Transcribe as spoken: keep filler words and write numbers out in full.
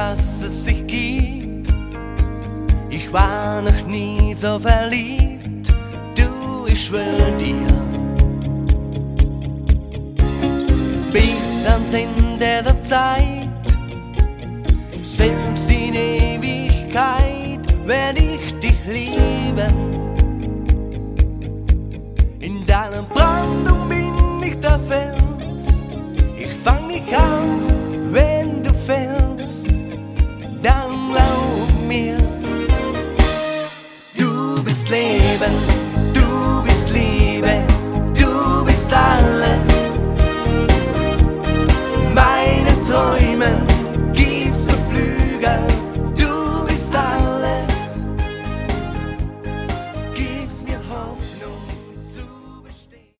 was es sich gibt. Ich war noch nie so verliebt, du, ich schwör dir. Bis ans Ende der Zeit, selbst in Ewigkeit, werd ich dich lieben. In deiner Brandung bin ich der Fels,